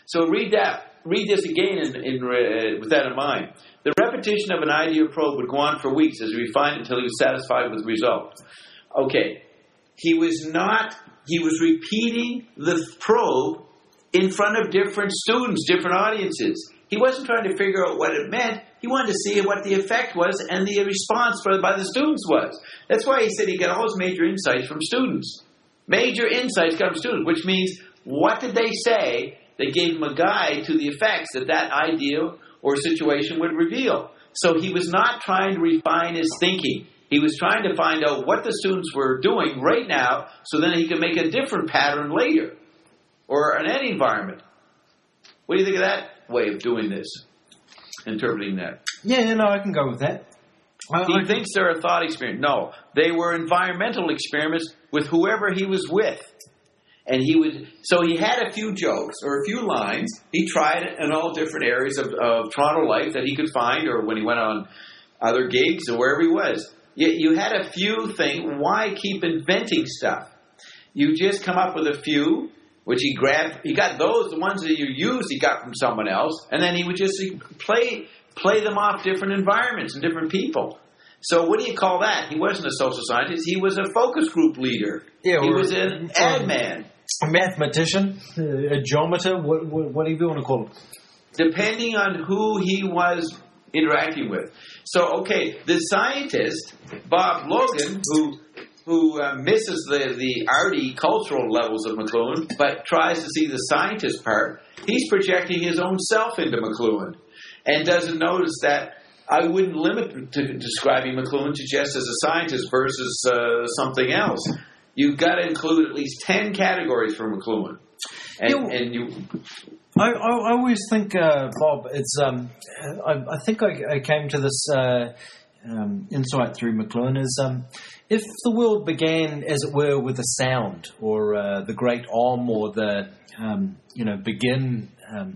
So read this again with that in mind. The repetition of an idea or probe would go on for weeks as he refined it until he was satisfied with the result. Okay. He was repeating the probe in front of different students, different audiences. He wasn't trying to figure out what it meant. He wanted to see what the effect was and the response by the students was. That's why he said he got all his major insights from students. Major insights come from students, which means what did they say that gave him a guide to the effects that idea or situation would reveal. So he was not trying to refine his thinking. He was trying to find out what the students were doing right now so then he could make a different pattern later or in any environment. What do you think of that way of doing this, interpreting that? Yeah, I can go with that. He thinks they're a thought experiment. No, they were environmental experiments with whoever he was with. And so he had a few jokes or a few lines. He tried it in all different areas of Toronto life that he could find, or when he went on other gigs or wherever he was. You had a few things. Why keep inventing stuff? You just come up with a few, which he grabbed. He got those, the ones that you used, he got from someone else. And then he would just play them off different environments and different people. So what do you call that? He wasn't a social scientist. He was a focus group leader. Yeah, he was an ad man. A mathematician, a geometer, whatever you want to call him. Depending on who he was interacting with. So, okay, the scientist, Bob Logan, who misses the arty cultural levels of McLuhan, but tries to see the scientist part, he's projecting his own self into McLuhan and doesn't notice that I wouldn't limit to describing McLuhan to just as a scientist versus something else. You've got to include at least 10 categories for McLuhan. I always think, Bob, it's. I think I came to this insight through McLuhan is if the world began, as it were, with a sound or the great Om or the begin.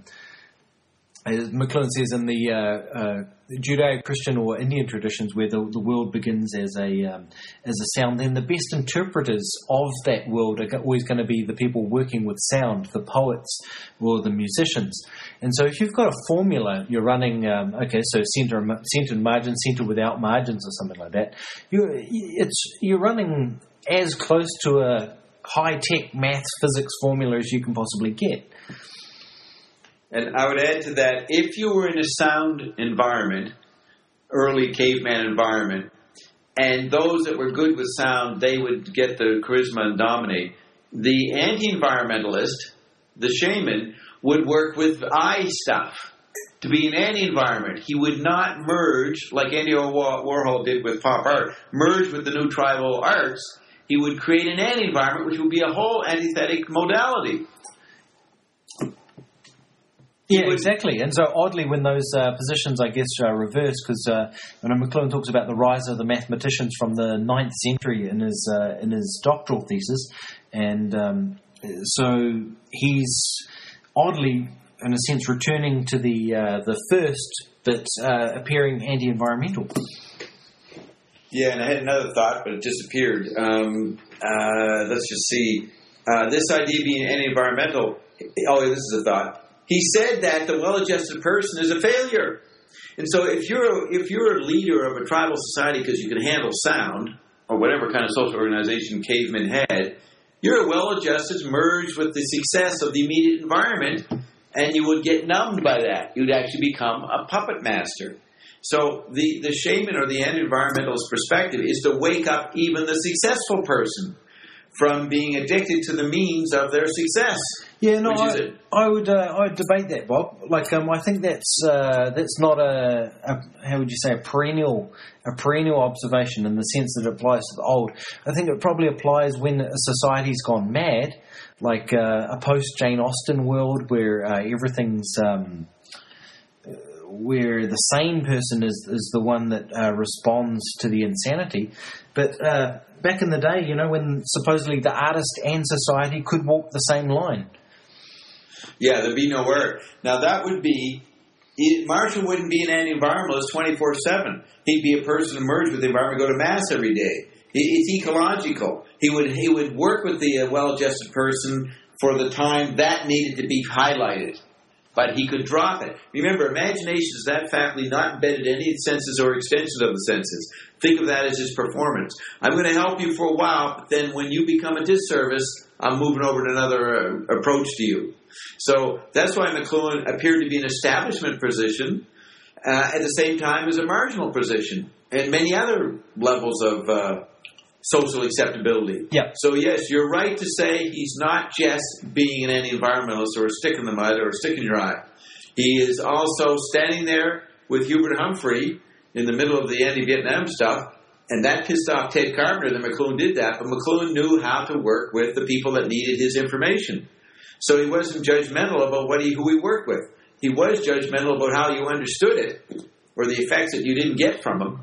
As McLuhan says in the Judeo-Christian or Indian traditions, where the world begins as a sound, then the best interpreters of that world are always going to be the people working with sound, the poets or the musicians. And so, if you've got a formula, you're running so centered margin, center without margins, or something like that. You're running as close to a high-tech maths physics formula as you can possibly get. And I would add to that, if you were in a sound environment, early caveman environment, and those that were good with sound, they would get the charisma and dominate. The anti-environmentalist, the shaman, would work with eye stuff to be in any environment. He would not merge, like Andy Warhol did with pop art, merge with the new tribal arts. He would create an anti-environment, which would be a whole antithetic modality. Yeah, exactly. And so oddly, when those positions, I guess, are reversed, because when McLuhan talks about the rise of the mathematicians from the 9th century in his doctoral thesis, and so he's oddly, in a sense, returning to the first, but appearing anti-environmental. Yeah, and I had another thought, but it disappeared. Let's just see. This idea being anti-environmental. Oh, this is a thought. He said that the well-adjusted person is a failure. And so if you're a leader of a tribal society because you can handle sound, or whatever kind of social organization cavemen had, you're a well-adjusted merged with the success of the immediate environment, and you would get numbed by that. You'd actually become a puppet master. So the shaman or the anti-environmentalist perspective is to wake up even the successful person from being addicted to the means of their success. Yeah, no, I would debate that, Bob. Like, I think that's not a how would you say, a perennial observation in the sense that it applies to the old. I think it probably applies when a society's gone mad, like a post Jane Austen world where everything's where the sane person is the one that responds to the insanity. But back in the day, when supposedly the artist and society could walk the same line. Yeah, there'd be no error. Now that would be, Marshall wouldn't be an anti-environmentalist 24/7. He'd be a person who merged with the environment, go to mass every day. It's ecological. He would work with the well-adjusted person for the time that needed to be highlighted. but he could drop it. Remember, imagination is that faculty not embedded in any senses or extensions of the senses. Think of that as his performance. I'm going to help you for a while, but then when you become a disservice, I'm moving over to another approach to you. So that's why McLuhan appeared to be an establishment position at the same time as a marginal position and many other levels of social acceptability. Yeah. So yes, you're right to say he's not just being an anti-environmentalist or a stick in the mud or a stick in your eye. He is also standing there with Hubert Humphrey in the middle of the anti-Vietnam stuff, and that pissed off Ted Carpenter that McLuhan did that, but McLuhan knew how to work with the people that needed his information. So he wasn't judgmental about who he worked with. He was judgmental about how you understood it or the effects that you didn't get from him.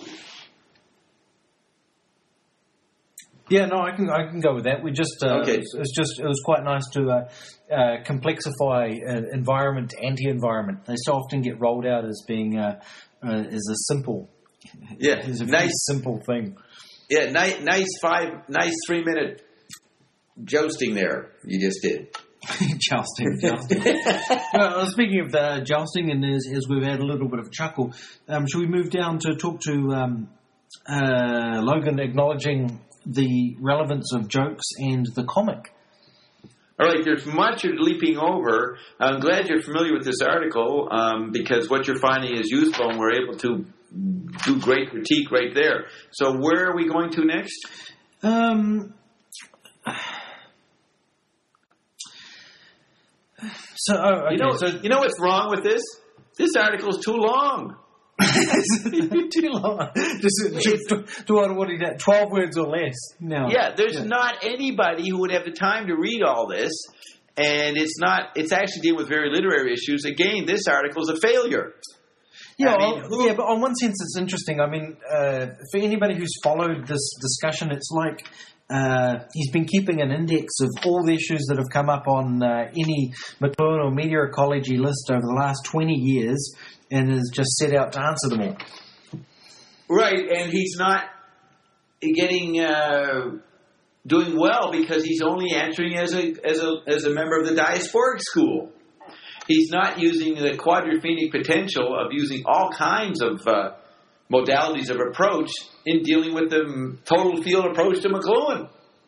Yeah, no, I can go with that. We just okay. It was quite nice to complexify environment, anti-environment. They so often get rolled out as being as a simple, as a nice simple thing. Yeah, nice 3-minute jousting there. You just did. Jousting. Well, speaking of jousting, and as we've had a little bit of a chuckle, should we move down to talk to Logan acknowledging the relevance of jokes and the comic? All right, there's much you're leaping over. I'm glad you're familiar with this article because what you're finding is useful, and we're able to do great critique right there. So where are we going to next? You know what's wrong with this? This article is too long. Too long. What is that? 12 words or less. No. Yeah, there's not anybody who would have the time to read all this, and it's actually dealing with very literary issues. Again, this article is a failure. Yeah, but on one sense it's interesting. I mean, for anybody who's followed this discussion, it's like he's been keeping an index of all the issues that have come up on any McLuhan or media ecology list over the last 20 years, and has just set out to answer them all. Right, and he's not getting doing well because he's only answering as a member of the diasporic school. He's not using the quadraphenic potential of using all kinds of modalities of approach in dealing with the total field approach to McLuhan.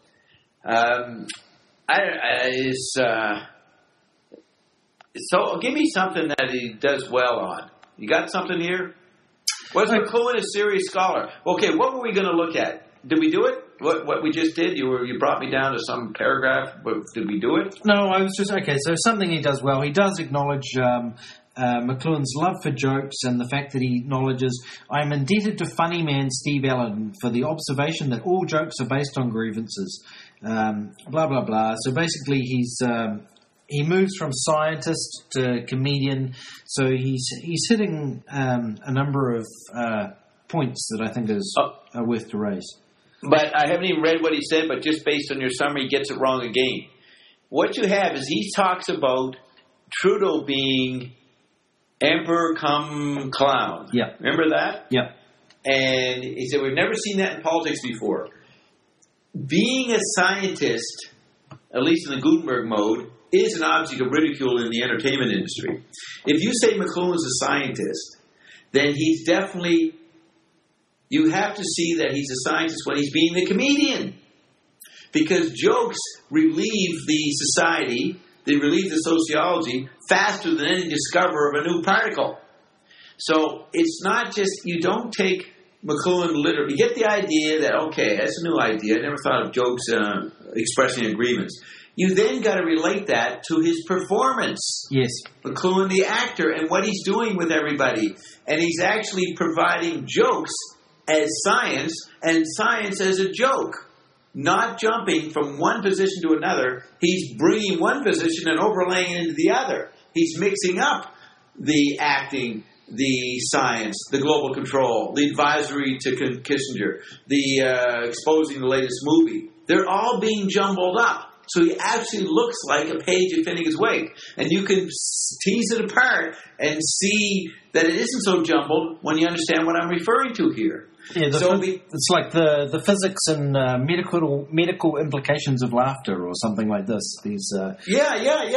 So give me something that he does well on. You got something here? Was McLuhan a serious scholar? Okay, what were we going to look at? Did we do it? What we just did? You brought me down to some paragraph. Did we do it? No, I was just okay. So something he does well. He does acknowledge McLuhan's love for jokes and the fact that he acknowledges, I am indebted to funny man Steve Allen for the observation that all jokes are based on grievances. Blah blah blah. So basically, he moves from scientist to comedian. So he's hitting a number of points that I think are worth to raise. But I haven't even read what he said, but just based on your summary, he gets it wrong again. What you have is he talks about Trudeau being emperor come clown. Yeah. Remember that? Yeah. And he said, we've never seen that in politics before. Being a scientist, at least in the Gutenberg mode, is an object of ridicule in the entertainment industry. If you say McLuhan's a scientist, then he's definitely... You have to see that he's a scientist when he's being the comedian. Because jokes relieve the society, they relieve the sociology faster than any discoverer of a new particle. So it's not just, you don't take McLuhan literally. You get the idea that, okay, that's a new idea. I never thought of jokes expressing a grievance. You then got to relate that to his performance. Yes. McLuhan, the actor, and what he's doing with everybody. And he's actually providing jokes as science, and science as a joke. Not jumping from one position to another. He's bringing one position and overlaying it into the other. He's mixing up the acting, the science, the global control, the advisory to Kissinger, the exposing the latest movie. They're all being jumbled up. So he actually looks like a page of Finnegan's Wake. And you can tease it apart and see that it isn't so jumbled when you understand what I'm referring to here. Yeah, it's like the physics and medical implications of laughter or something like this. Yeah.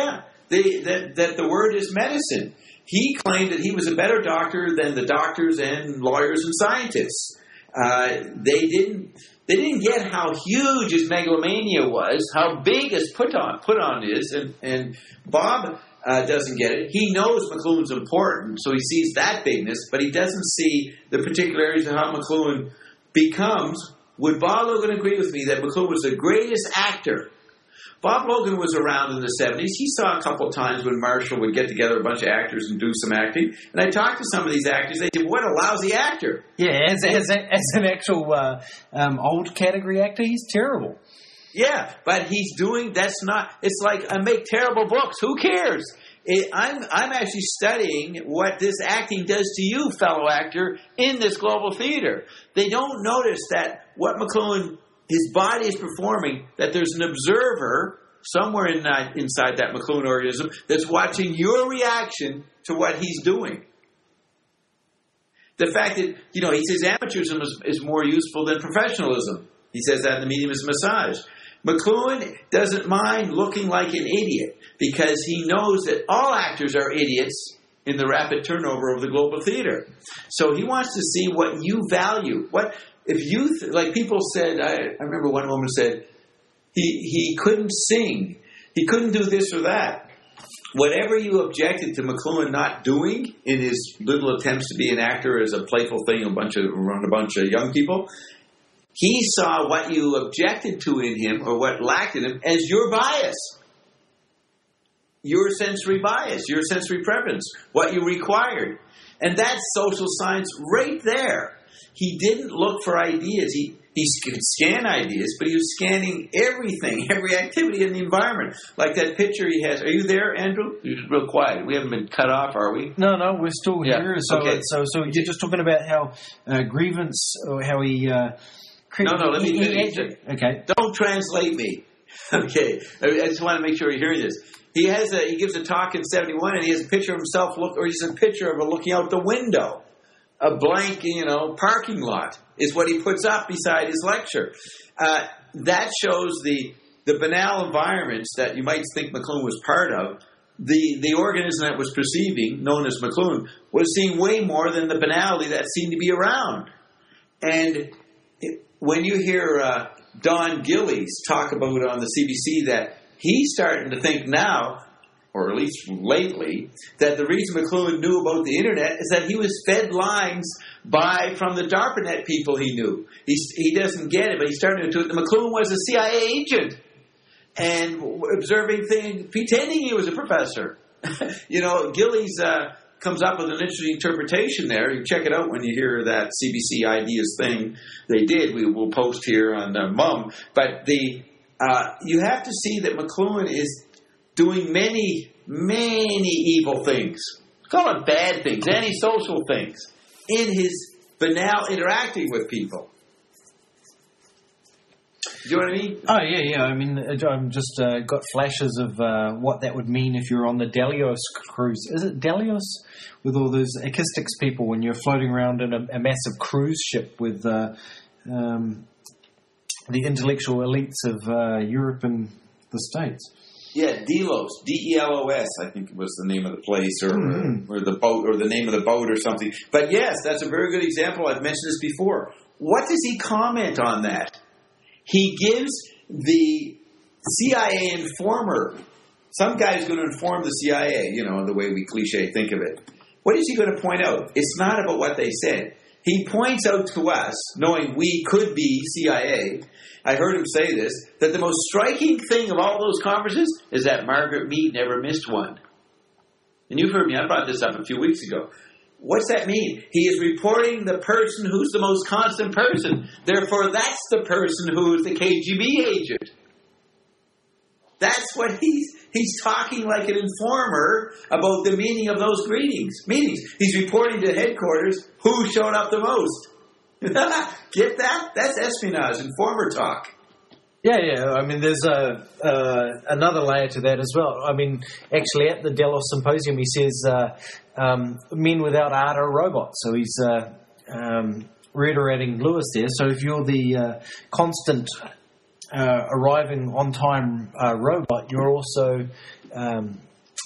that the word is medicine. He claimed that he was a better doctor than the doctors and lawyers and scientists. They didn't get how huge his megalomania was, how big his put on is, and Bob doesn't get it. He knows McLuhan's important, so he sees that bigness, but he doesn't see the particularities of how McLuhan becomes. Would Bob Logan agree with me that McLuhan was the greatest actor? Bob Logan was around in the 70s. He saw a couple of times when Marshall would get together a bunch of actors and do some acting. And I talked to some of these actors. They said, what a lousy actor. Yeah, as an actual old category actor, he's terrible. Yeah, but it's like I make terrible books. Who cares? I'm actually studying what this acting does to you, fellow actor, in this global theater. They don't notice that what McLuhan, his body is performing, that there's an observer somewhere inside that McLuhan organism that's watching your reaction to what he's doing. The fact that, he says amateurism is more useful than professionalism. He says that in The Medium is Massage. McLuhan doesn't mind looking like an idiot because he knows that all actors are idiots in the rapid turnover of the global theater. So he wants to see what you value. What if you like people said? I remember one woman said he couldn't sing, he couldn't do this or that. Whatever you objected to McLuhan not doing in his little attempts to be an actor as a playful thing around a bunch of young people. He saw what you objected to in him or what lacked in him as your bias, your sensory bias, your sensory preference, what you required. And that's social science right there. He didn't look for ideas. He could scan ideas, but he was scanning everything, every activity in the environment. Like that picture he has. Are you there, Andrew? You're real quiet. We haven't been cut off, are we? No, we're still here. So, okay. so you're just talking about how grievance, or how he... No, let me finish it. Okay. Don't translate me. Okay. I just want to make sure you're hearing this. He gives a talk in 71, and he has a picture of himself, he's a picture of him looking out the window. A blank, parking lot is what he puts up beside his lecture. That shows the banal environments that you might think McLuhan was part of. The organism that was perceiving, known as McLuhan, was seeing way more than the banality that seemed to be around. And when you hear Don Gillies talk about on the CBC that he's starting to think now, or at least lately, that the reason McLuhan knew about the internet is that he was fed lines from the DARPANET people he knew. He doesn't get it, but he's starting to. McLuhan was a CIA agent and observing things, pretending he was a professor. Gillies comes up with an interesting interpretation there. You check it out when you hear that CBC Ideas thing they did. We will post here on MUM. But you have to see that McLuhan is doing many, many evil things. Call it bad things, antisocial things, in his banal interacting with people. Do you know what I mean? Oh, yeah. I mean, I'm just got flashes of what that would mean if you're on the Delios cruise. Is it Delios? With all those acoustics people when you're floating around in a massive cruise ship with the intellectual elites of Europe and the States. Yeah, Delos, Delos, I think was the name of the place, or the boat, or the name of the boat, or something. But yes, that's a very good example. I've mentioned this before. What does he comment on that? He gives the CIA informer, some guy's going to inform the CIA, the way we cliche think of it. What is he going to point out? It's not about what they said. He points out to us, knowing we could be CIA, I heard him say this, that the most striking thing of all those conferences is that Margaret Mead never missed one. And you've heard me, I brought this up a few weeks ago. What's that mean? He is reporting the person who's the most constant person. Therefore, that's the person who is the KGB agent. That's what he's talking like an informer about the meaning of those meetings. He's reporting to headquarters who showed up the most. Get that? That's espionage, informer talk. Yeah. I mean, there's another layer to that as well. I mean, actually, at the Delos Symposium, he says men without art are robots. So he's reiterating Lewis there. So if you're the constant arriving on time robot, you're also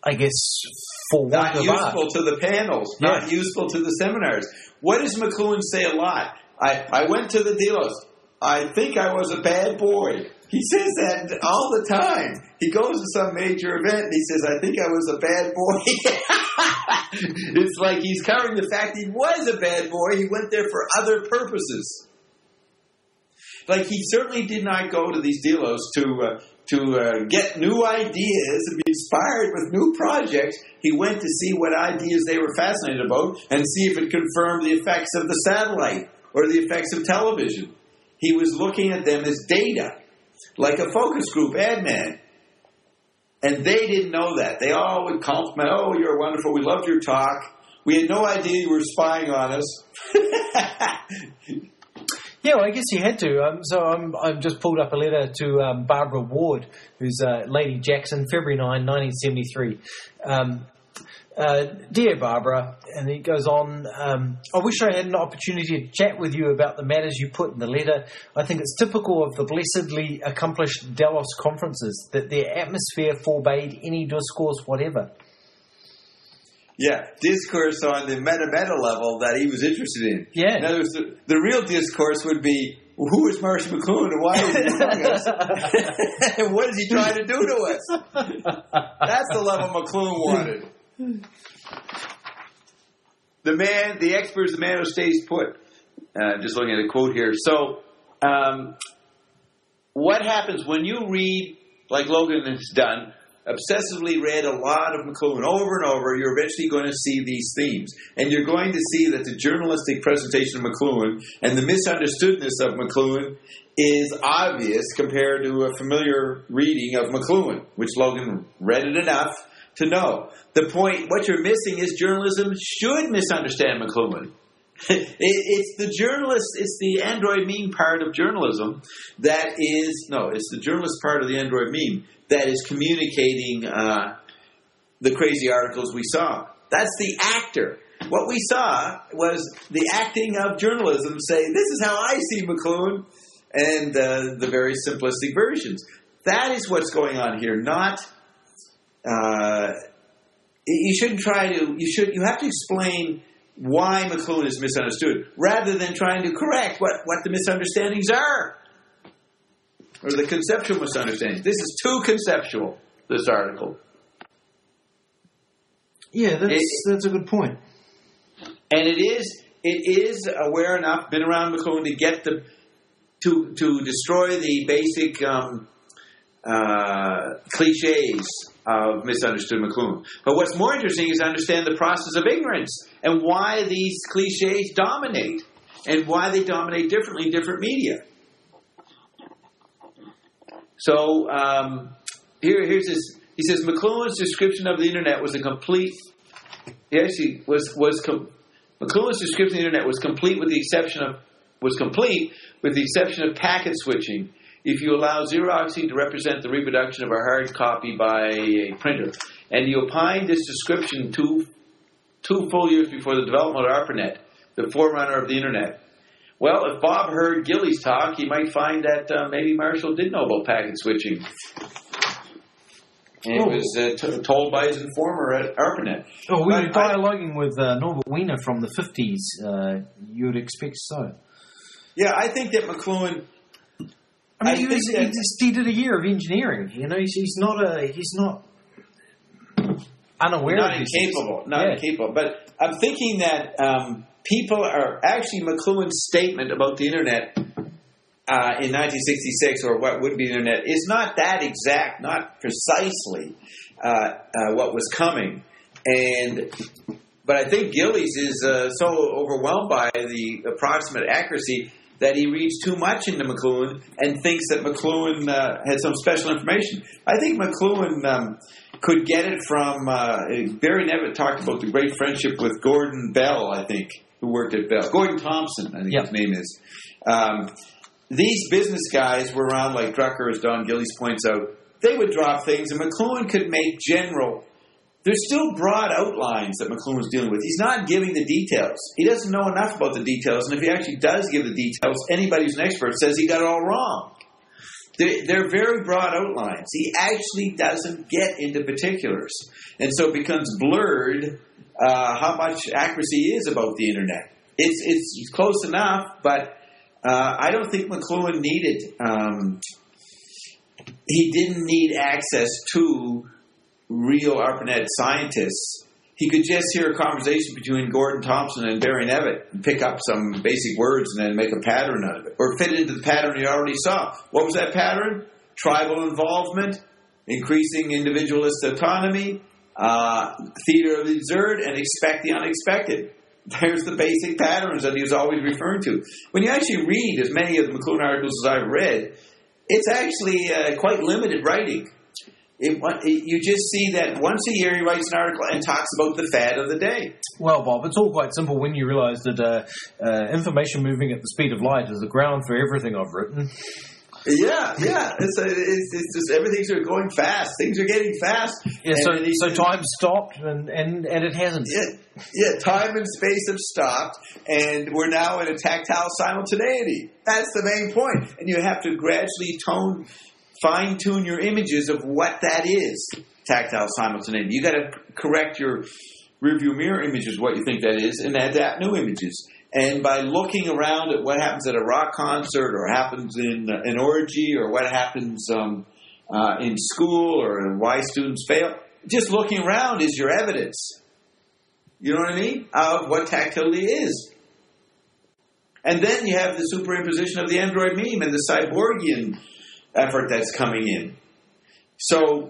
I guess, for want Not of useful art. to the panels, Yeah. not useful to the seminars. What does McLuhan say a lot? I went to the Delos. I think I was a bad boy. He says that all the time. He goes to some major event and he says, I think I was a bad boy. It's like he's covering the fact he was a bad boy. He went there for other purposes. Like, he certainly did not go to these Delos to get new ideas and be inspired with new projects. He went to see what ideas they were fascinated about and see if it confirmed the effects of the satellite or the effects of television. He was looking at them as data, like a focus group ad man. And they didn't know that. They all would compliment, oh, you're wonderful, we loved your talk. We had no idea you were spying on us. Yeah, well, I guess he had to. I've just pulled up a letter to Barbara Ward, who's Lady Jackson, February 9, 1973. Dear Barbara, and he goes on, I wish I had an opportunity to chat with you about the matters you put in the letter. I think it's typical of the blessedly accomplished Delos conferences that their atmosphere forbade any discourse whatever. Yeah, discourse on the meta level that he was interested in. Yeah. In other words, the real discourse would be, who is Marshall McLuhan and why is he among us? And what is he trying to do to us? That's the level McLuhan wanted. The expert is the man who stays put. Just looking at a quote here. So, what happens when you read, like Logan has done, obsessively read a lot of McLuhan over and over, you're eventually going to see these themes. And you're going to see that the journalistic presentation of McLuhan and the misunderstoodness of McLuhan is obvious compared to a familiar reading of McLuhan, which Logan read it enough to know. The point, what you're missing is journalism should misunderstand McLuhan. It's the journalist, it's the Android meme part of journalism that is, no, it's the journalist part of the Android meme that is communicating the crazy articles we saw. That's the actor. What we saw was the acting of journalism say, this is how I see McLuhan, and the very simplistic versions. That is what's going on here, not... you shouldn't try to... You have to explain why McLuhan is misunderstood, rather than trying to correct what the misunderstandings are. Or the conceptual misunderstandings. This is too conceptual, this article. Yeah, that's a good point. And it is aware enough, been around McLuhan to get to destroy the basic cliches of misunderstood McLuhan. But what's more interesting is to understand the process of ignorance and why these cliches dominate and why they dominate differently in different media. So here's this. He says McLuhan's description of the internet was a complete. McLuhan's description of the internet was complete with the exception of packet switching. If you allow Xeroxing to represent the reproduction of a hard copy by a printer, and he opined this description two full years before the development of ARPANET, the forerunner of the internet. Well, if Bob heard Gillies talk, he might find that maybe Marshall did know about packet switching. And it was told by his informer at ARPANET. Oh, we were dialoguing with Norbert Wiener from the 50s. You would expect so. Yeah, I think that McLuhan... I mean, he did a year of engineering. You know, he's not unaware of this. Incapable. But I'm thinking that people are actually McLuhan's statement about the internet in 1966, or what would be the internet, is not that exact, not precisely what was coming. But I think Gillies is so overwhelmed by the approximate accuracy that he reads too much into McLuhan and thinks that McLuhan had some special information. I think McLuhan could get it from... Barry Nevitt talked about the great friendship with Gordon Bell, I think, who worked at Bell. Gordon Thompson, I think his name is. These business guys were around like Drucker, as Don Gillies points out. They would drop things, and McLuhan could make general... There's still broad outlines that McLuhan's dealing with. He's not giving the details. He doesn't know enough about the details, and if he actually does give the details, anybody who's an expert says he got it all wrong. They're very broad outlines. He actually doesn't get into particulars. And so it becomes blurred how much accuracy is about the Internet. It's close enough, but I don't think McLuhan needed... he didn't need access to real ARPANET scientists. He could just hear a conversation between Gordon Thompson and Barry Nevitt and pick up some basic words and then make a pattern out of it, or fit it into the pattern he already saw. What was that pattern? Tribal involvement, increasing individualist autonomy, theater of the absurd, and expect the unexpected. There's the basic patterns that he was always referring to. When you actually read as many of the McLuhan articles as I've read, it's actually quite limited writing. You just see that once a year he writes an article and talks about the fad of the day. Well, Bob, it's all quite simple when you realise that information moving at the speed of light is the ground for everything I've written. Yeah. It's just everything's going fast. Things are getting fast. Yeah, so time stopped and it hasn't. Yeah, time and space have stopped, and we're now in a tactile simultaneity. That's the main point. And you have to gradually fine-tune your images of what that is, tactile simultaneity. You got to correct your rearview mirror images, what you think that is, and adapt new images. And by looking around at what happens at a rock concert, or happens in an orgy, or what happens in school, or why students fail, just looking around is your evidence. You know what I mean? Of what tactility is. And then you have the superimposition of the Android meme and the cyborgian effort that's coming in. So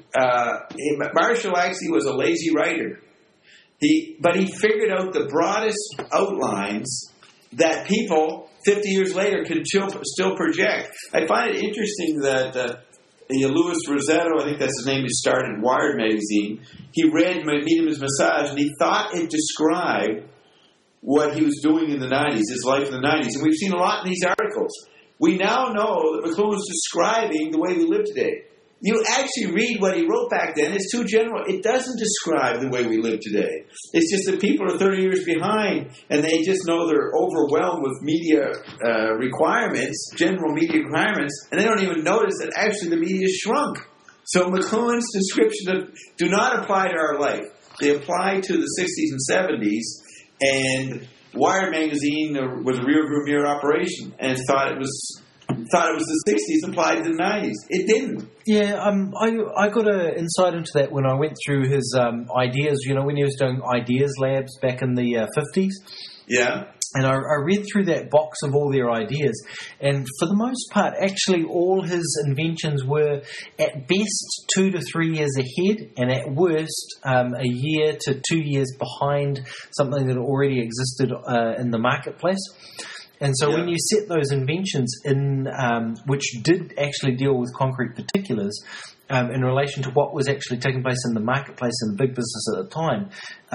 Marshall actually was a lazy writer. But he figured out the broadest outlines that people 50 years later can still project. I find it interesting that Louis Rossetto, I think that's his name, who started Wired magazine, he read Medium's Massage, and he thought it described what he was doing in the 90s, his life in the 90s. And we've seen a lot in these articles. We now know that McLuhan was describing the way we live today. You actually read what he wrote back then. It's too general. It doesn't describe the way we live today. It's just that people are 30 years behind, and they just know they're overwhelmed with media requirements, general media requirements, and they don't even notice that actually the media shrunk. So McLuhan's description do not apply to our life. They apply to the 60s and 70s, and Wired magazine was a rearview mirror operation, and thought it was the 60s applied to the 90s. It didn't. Yeah, I got an insight into that when I went through his ideas, when he was doing ideas labs back in the 50s. Yeah. And I read through that box of all their ideas, and for the most part, actually all his inventions were at best 2 to 3 years ahead, and at worst a year to 2 years behind something that already existed in the marketplace. And so when you set those inventions in, which did actually deal with concrete particulars in relation to what was actually taking place in the marketplace and the big business at the time,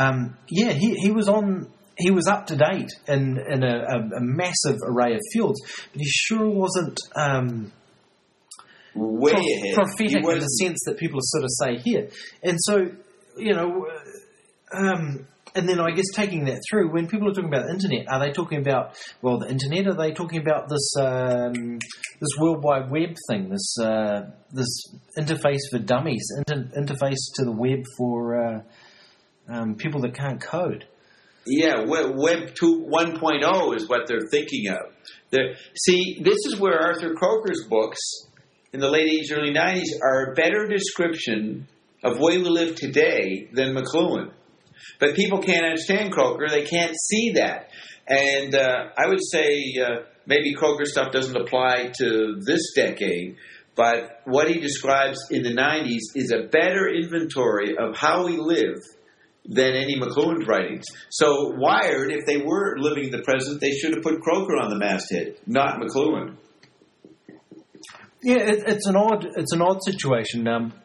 he was up to date in a massive array of fields, but he sure wasn't way ahead. Prophetic in the sense that people sort of say here. And so, and then I guess taking that through, when people are talking about the internet, are they talking about, the internet? Are they talking about this this World Wide Web thing, this interface for dummies, interface to the web for people that can't code? Yeah, Web 1.0 is what they're thinking of. See, this is where Arthur Croker's books in the late 80s, early 90s are a better description of the way we live today than McLuhan. But people can't understand Croker. They can't see that. And I would say maybe Croker stuff doesn't apply to this decade, but what he describes in the 90s is a better inventory of how we live than any McLuhan's writings. So Wired, if they were living in the present, they should have put Croker on the masthead, not McLuhan. Yeah, it's an odd situation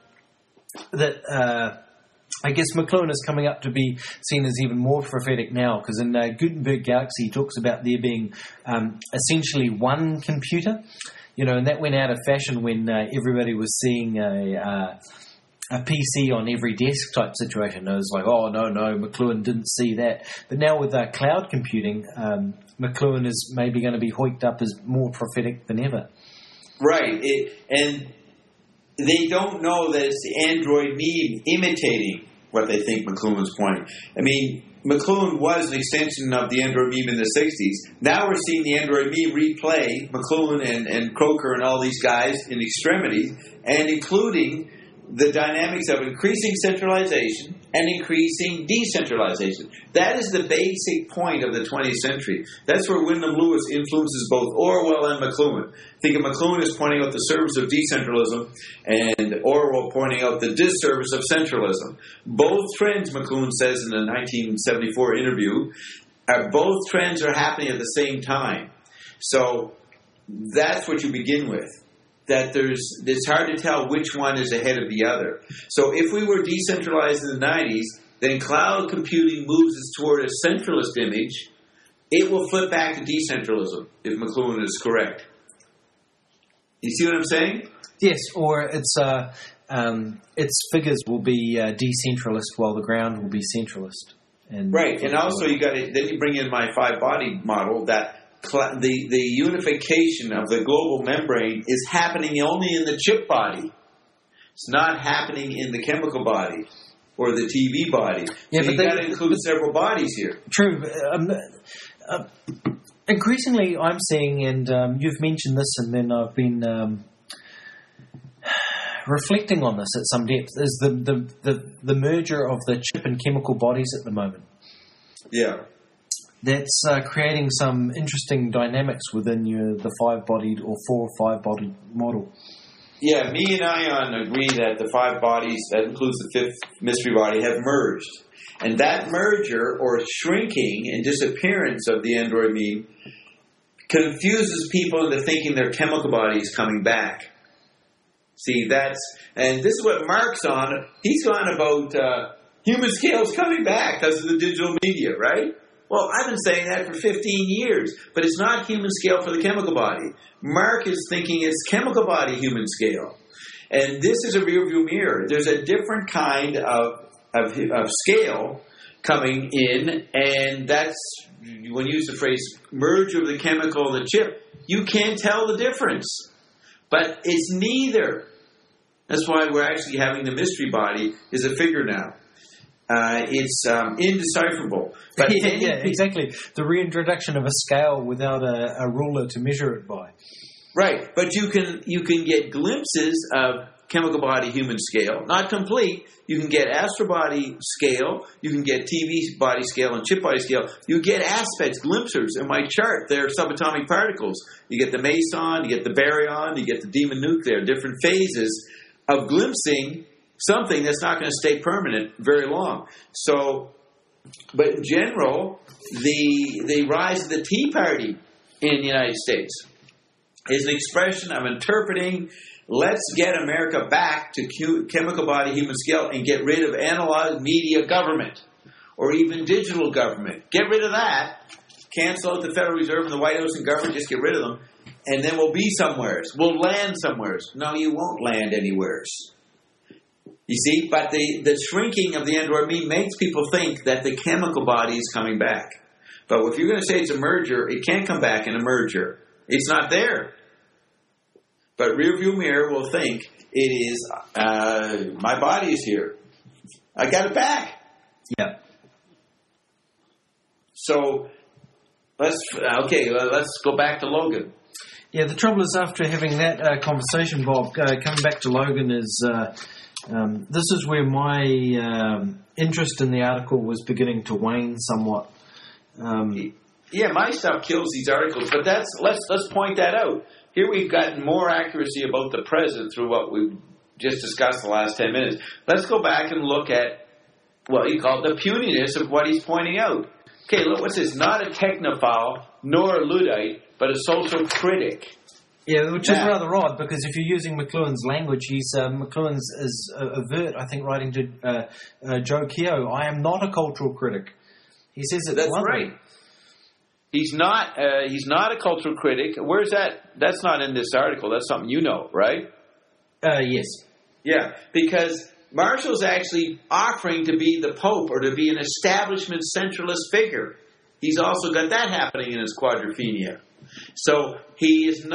that I guess McLuhan is coming up to be seen as even more prophetic now, because in Gutenberg Galaxy he talks about there being essentially one computer, and that went out of fashion when everybody was seeing a PC on every desk type situation. It was like, oh, no, McLuhan didn't see that. But now with cloud computing, McLuhan is maybe going to be hoiked up as more prophetic than ever. Right. And they don't know that it's the android meme imitating what they think McLuhan's pointing. I mean, McLuhan was an extension of the android meme in the 60s. Now we're seeing the android meme replay McLuhan and Croker and all these guys in extremities, and including the dynamics of increasing centralization and increasing decentralization. That is the basic point of the 20th century. That's where Wyndham Lewis influences both Orwell and McLuhan. Think of McLuhan as pointing out the service of decentralism and Orwell pointing out the disservice of centralism. Both trends, McLuhan says in a 1974 interview, both trends are happening at the same time. So that's what you begin with. That it's hard to tell which one is ahead of the other. So if we were decentralized in the 90s, then cloud computing moves us toward a centralist image. It will flip back to decentralism if McLuhan is correct. You see what I'm saying? Yes, or its figures will be decentralist while the ground will be centralist. Right, and also then you bring in my 5-body model that the unification of the global membrane is happening only in the chip body. It's not happening in the chemical body or the TV body. Yeah, so you've got to include several bodies here. True. Increasingly, I'm seeing, and you've mentioned this, and then I've been reflecting on this at some depth, is the merger of the chip and chemical bodies at the moment. Yeah. That's creating some interesting dynamics within the 5-bodied or 4 or 5-bodied model. Yeah, me and Ion agree that the 5 bodies, that includes the 5th mystery body, have merged. And that merger, or shrinking and disappearance of the android meme, confuses people into thinking their chemical body is coming back. See, and this is what Mark's on. He's on about human scales coming back because of the digital media, right? Well, I've been saying that for 15 years, but it's not human scale for the chemical body. Mark is thinking it's chemical body human scale. And this is a rearview mirror. There's a different kind of scale coming in, and that's, when you use the phrase merger of the chemical and the chip, you can't tell the difference. But it's neither. That's why we're actually having the mystery body is a figure now. It's indecipherable. But yeah, exactly. The reintroduction of a scale without a ruler to measure it by. Right, but you can get glimpses of chemical body human scale, not complete. You can get astro body scale, you can get TV body scale and chip body scale. You get aspects, glimpses. In my chart, they're subatomic particles. You get the meson, you get the baryon, you get the demon nuclear, different phases of glimpsing something that's not going to stay permanent very long. So, but in general, the rise of the Tea Party in the United States is an expression of interpreting, let's get America back to chemical body human scale and get rid of analog media government or even digital government. Get rid of that. Cancel out the Federal Reserve and the White House and government. Just get rid of them. And then we'll be somewheres. We'll land somewheres. No, you won't land anywheres. You see, but the shrinking of the android meme makes people think that the chemical body is coming back. But if you're going to say it's a merger, it can't come back in a merger. It's not there. But rearview mirror will think it is, my body is here. I got it back. Yeah. So, let's go back to Logan. Yeah, the trouble is after having that conversation, Bob, coming back to Logan is... this is where my interest in the article was beginning to wane somewhat. Yeah, my stuff kills these articles, but let's point that out. Here we've gotten more accuracy about the present through what we've just discussed the last 10 minutes. Let's go back and look at what he called the puniness of what he's pointing out. Okay, look, what's this? Not a technophile, nor a Luddite, but a social critic. Yeah, which is rather odd, because if you're using McLuhan's language, McLuhan's is overt, I think, writing to Joe Keogh, I am not a cultural critic. He says it That's bluntly. right. He's not a cultural critic. Where's that? That's not in this article. That's something you know, right? Yes. Yeah, because Marshall's actually offering to be the Pope or to be an establishment centralist figure. He's also got that happening in his Quadrophenia. So he is not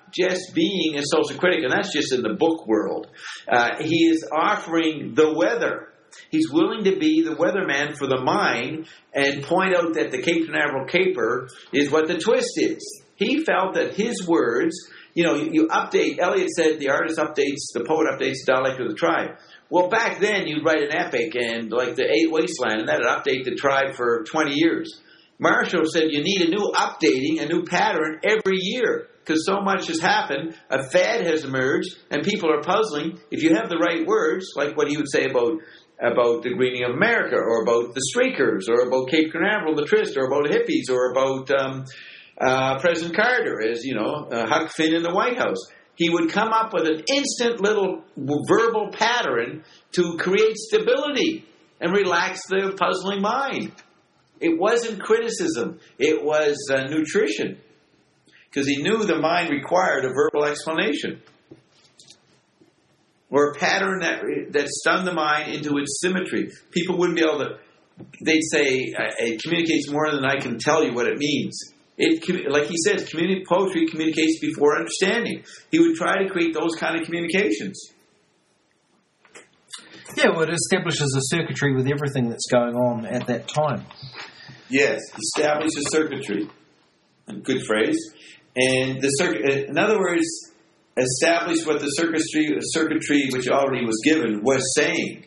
just being a social critic, and that's just in the book world. He is offering the weather. He's willing to be the weatherman for the mind and point out that the Cape Canaveral caper is what the twist is. He felt that his words, you update, Eliot said the artist updates, the poet updates the dialect of the tribe. Well, back then you'd write an epic and like the Eight Wasteland, and that'd update the tribe for 20 years. Marshall said you need a new updating, a new pattern every year because so much has happened. A fad has emerged and people are puzzling. If you have the right words, like what he would say about the greening of America or about the Streakers or about Cape Canaveral, the Tryst, or about hippies or about President Carter, as Huck Finn in the White House. He would come up with an instant little verbal pattern to create stability and relax the puzzling mind. It wasn't criticism. It was nutrition. Because he knew the mind required a verbal explanation. Or a pattern that stunned the mind into its symmetry. People wouldn't be able to... They'd say, it communicates more than I can tell you what it means. Like he says, poetry communicates before understanding. He would try to create those kind of communications. Yeah, well, it establishes a circuitry with everything that's going on at that time. Yes, establish a circuitry. Good phrase. And in other words, establish what the circuitry which already was given was saying.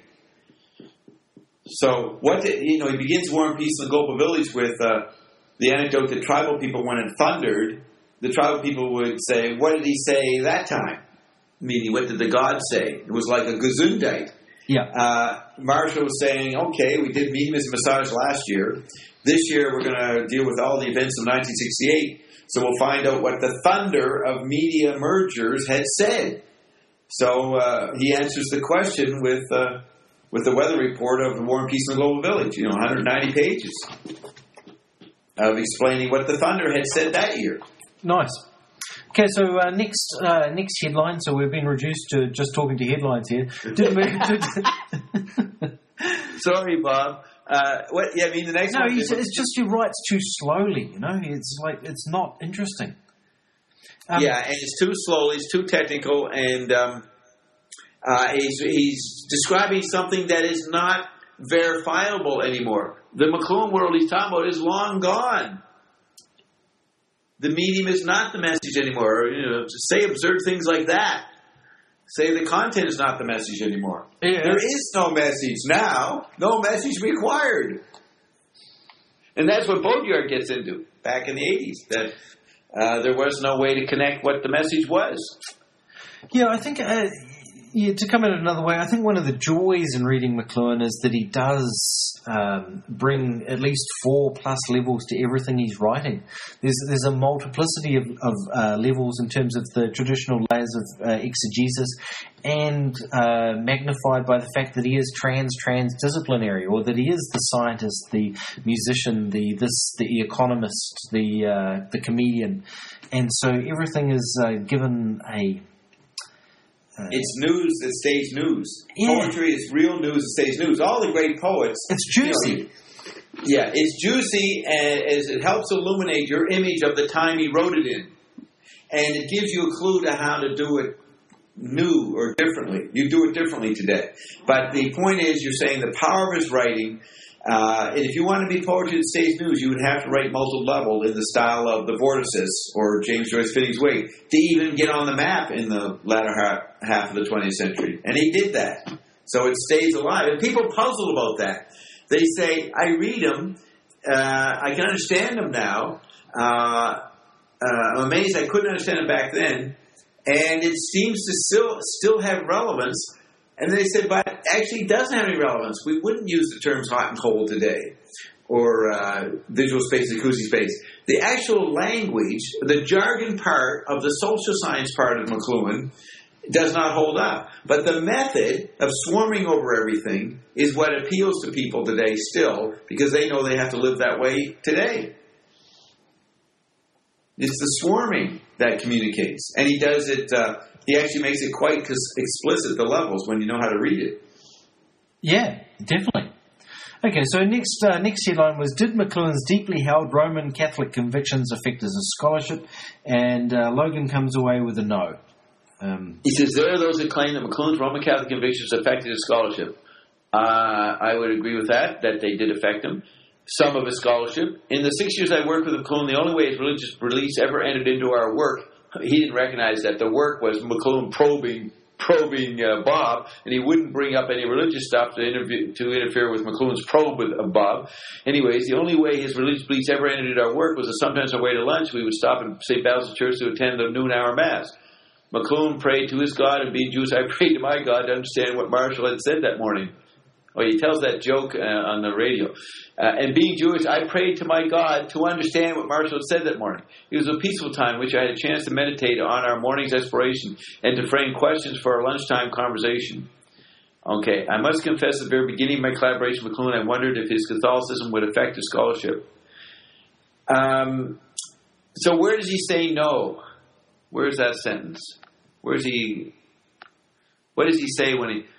So he begins War and Peace in the Global Village with the anecdote that tribal people, when it thundered, the tribal people would say, "What did he say that time?" Meaning, what did the God say? It was like a Gesundheit. Yeah. Marshall was saying, okay, we did Medium Massage last year. This year we're going to deal with all the events of 1968. So we'll find out what the thunder of media mergers had said. So he answers the question with the weather report of the War and Peace in the Global Village. 190 pages of explaining what the thunder had said that year. Nice. Okay, so next headline. So we've been reduced to just talking to headlines here. Sorry, Bob. The next one. No, it's just he writes too slowly. It's like it's not interesting. And it's too slow. It's too technical, and he's describing something that is not verifiable anymore. The McLuhan world he's talking about is long gone. The medium is not the message anymore. To say absurd things like that. Say the content is not the message anymore. Yeah. There is no message now. No message required. And that's what Baudrillard gets into back in the 80s. That there was no way to connect what the message was. Yeah, I think... to come at it another way, I think one of the joys in reading McLuhan is that he does bring at least 4+ levels to everything he's writing. There's a multiplicity of levels in terms of the traditional layers of exegesis, and magnified by the fact that he is transdisciplinary, or that he is the scientist, the musician, the economist, the comedian, and so everything is given a. It's news that stays news. Yeah. Poetry is real news that stays news. All the great poets... It's juicy. It's juicy as it helps illuminate your image of the time he wrote it in. And it gives you a clue to how to do it new or differently. You do it differently today. But the point is, you're saying the power of his writing... and if you want to be poetry that stays news, you would have to write multi-level in the style of the Vortices or James Joyce Finney's Wake to even get on the map in the latter half of the 20th century. And he did that. So it stays alive. And people puzzle about that. They say, I read them, I can understand them now. I'm amazed I couldn't understand them back then. And it seems to still have relevance. And they said, but it actually doesn't have any relevance. We wouldn't use the terms hot and cold today, or visual space, acoustic space. The actual language, the jargon part of the social science part of McLuhan does not hold up. But the method of swarming over everything is what appeals to people today still, because they know they have to live that way today. It's the swarming that communicates. And he does it... he actually makes it quite explicit, the levels, when you know how to read it. Yeah, definitely. Okay, so next headline was, did McLuhan's deeply held Roman Catholic convictions affect his scholarship? And Logan comes away with a no. He says, there are those that claim that McLuhan's Roman Catholic convictions affected his scholarship. I would agree with that they did affect him. Some of his scholarship. In the 6 years I worked with McLuhan, the only way his religious beliefs ever entered into our work, he didn't recognize that the work was McLuhan probing Bob, and he wouldn't bring up any religious stuff to interfere with McLuhan's probe of Bob. Anyways, the only way his religious beliefs ever entered into our work was that sometimes on our way to lunch, we would stop at St. Basil's Church to attend the noon-hour Mass. McLuhan prayed to his God, and being Jewish, I prayed to my God to understand what Marshall had said that morning. Well, he tells that joke on the radio. And being Jewish, I prayed to my God to understand what Marshall had said that morning. It was a peaceful time in which I had a chance to meditate on our morning's exploration and to frame questions for our lunchtime conversation. Okay, I must confess at the very beginning of my collaboration with McLuhan, I wondered if his Catholicism would affect his scholarship. So where does he say no? Where's that sentence? What does he say when he...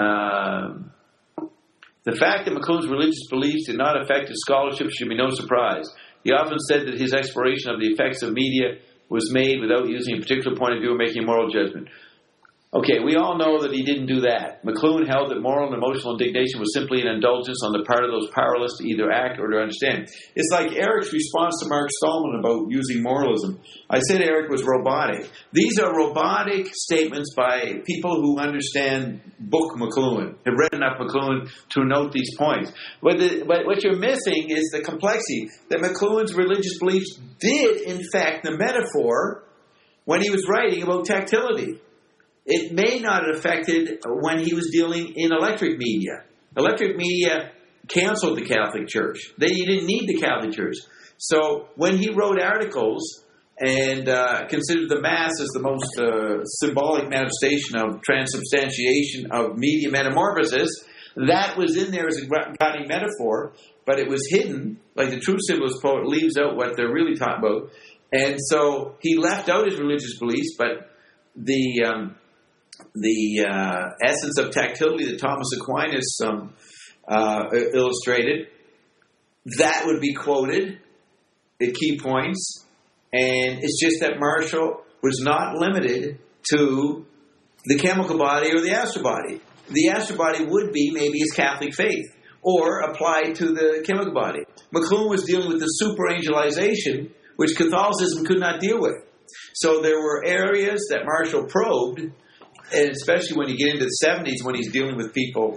The fact that McLuhan's religious beliefs did not affect his scholarship should be no surprise. He often said that his exploration of the effects of media was made without using a particular point of view or making a moral judgment. Okay, we all know that he didn't do that. McLuhan held that moral and emotional indignation was simply an indulgence on the part of those powerless to either act or to understand. It's like Eric's response to Mark Stallman about using moralism. I said Eric was robotic. These are robotic statements by people who understand book McLuhan, have read enough McLuhan to note these points. But what you're missing is the complexity that McLuhan's religious beliefs did, in fact, the metaphor when he was writing about tactility. It may not have affected when he was dealing in electric media. Electric media canceled the Catholic Church. You didn't need the Catholic Church. So when he wrote articles and considered the Mass as the most symbolic manifestation of transubstantiation of media metamorphosis, that was in there as a guiding metaphor, but it was hidden, like the true symbolist poet leaves out what they're really talking about. And so he left out his religious beliefs, but the essence of tactility that Thomas Aquinas illustrated, that would be quoted at key points. And it's just that Marshall was not limited to the chemical body or the astral body. The astral body would be maybe his Catholic faith or applied to the chemical body. McLuhan was dealing with the superangelization, which Catholicism could not deal with. So there were areas that Marshall probed, and especially when you get into the 70s, when he's dealing with people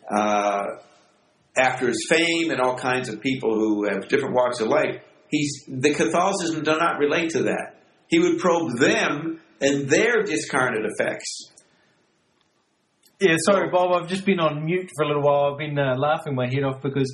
after his fame and all kinds of people who have different walks of life, the Catholicism does not relate to that. He would probe them and their discarnate effects. Yeah, sorry, Bob, I've just been on mute for a little while. I've been laughing my head off because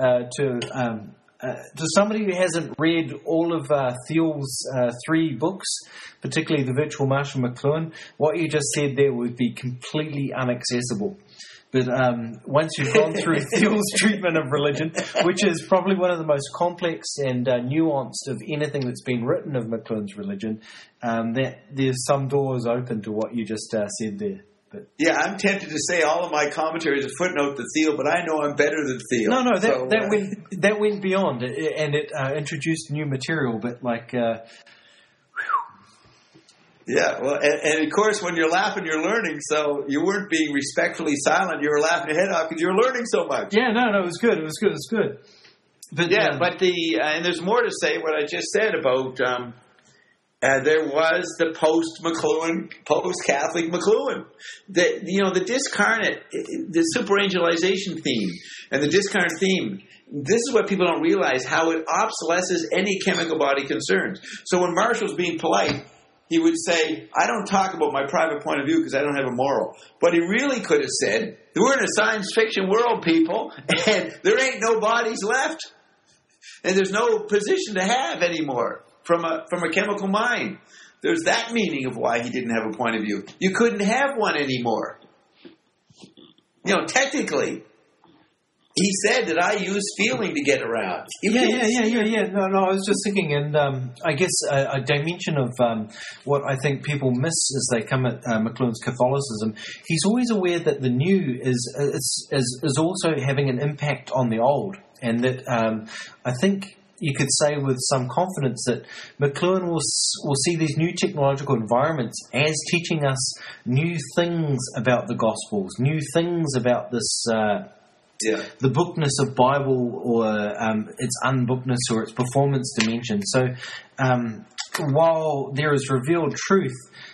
to somebody who hasn't read all of Thiel's 3 books, particularly The Virtual Marshall McLuhan, what you just said there would be completely inaccessible. But once you've gone through Thiel's treatment of religion, which is probably one of the most complex and nuanced of anything that's been written of McLuhan's religion, that there's some doors open to what you just said there. But yeah, I'm tempted to say all of my commentary is a footnote to Thiel, but I know I'm better than Thiel. No, that went beyond, and it introduced new material. But yeah, well, and of course, when you're laughing, you're learning. So you weren't being respectfully silent; you were laughing your head off because you were learning so much. Yeah, no, it was good. It was good. But and there's more to say. What I just said about. There was the post-McLuhan, post-Catholic McLuhan. The discarnate, the superangelization theme, and the discarnate theme, this is what people don't realize, how it obsolesces any chemical body concerns. So when Marshall's being polite, he would say, I don't talk about my private point of view because I don't have a moral. But he really could have said, we're in a science fiction world, people, and there ain't no bodies left. And there's no position to have anymore. From a chemical mind. There's that meaning of why he didn't have a point of view. You couldn't have one anymore. Technically. he said that I use feeling to get around. Yeah. No, I was just thinking, and I guess a dimension of what I think people miss as they come at McLuhan's Catholicism. He's always aware that the new is also having an impact on the old, and that I think you could say with some confidence that McLuhan will see these new technological environments as teaching us new things about the Gospels, new things about this. The bookness of Bible, or its unbookedness, or its performance dimension. So while there is revealed truth,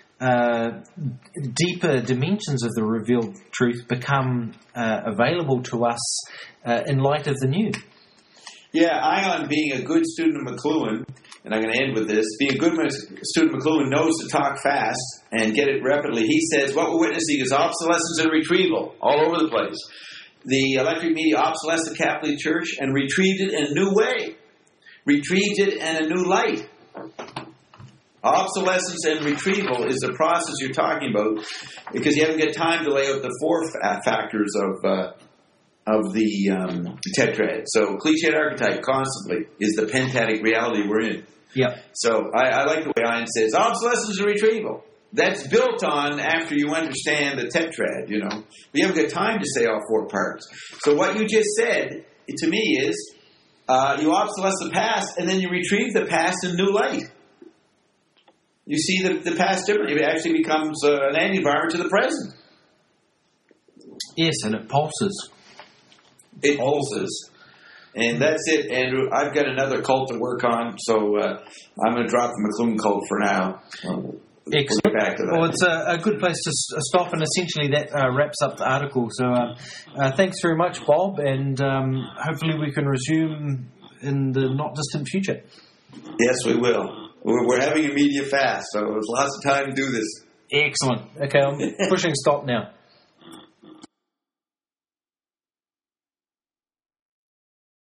deeper dimensions of the revealed truth become available to us in light of the new. Yeah, Ion, being a good student of McLuhan, and I'm going to end with this, being a good student of McLuhan knows to talk fast and get it rapidly. He says what we're witnessing is obsolescence and retrieval all over the place. The electric media obsolesced the Catholic Church and retrieved it in a new way. Retrieved it in a new light. Obsolescence and retrieval is the process you're talking about, because you haven't got time to lay out the four factors of the tetrad. So cliched archetype constantly is the pentatic reality we're in. Yeah. So I like the way Ion says obsolescence and retrieval. That's built on after you understand the tetrad, you know. We haven't got time to say all four parts. So what you just said to me is you obsolesce the past and then you retrieve the past in new light. You see the past differently. It actually becomes an anti-environment to the present. Yes, and it pulses. It pulses. And that's it, Andrew. I've got another cult to work on, so I'm going to drop the McLuhan cult for now. Excellent. We'll get back to that. Well, it's a good place to stop, and essentially that wraps up the article. So thanks very much, Bob, and hopefully we can resume in the not-distant future. Yes, we will. We're having a media fast, so there's lots of time to do this. Excellent. Okay, I'm pushing stop now.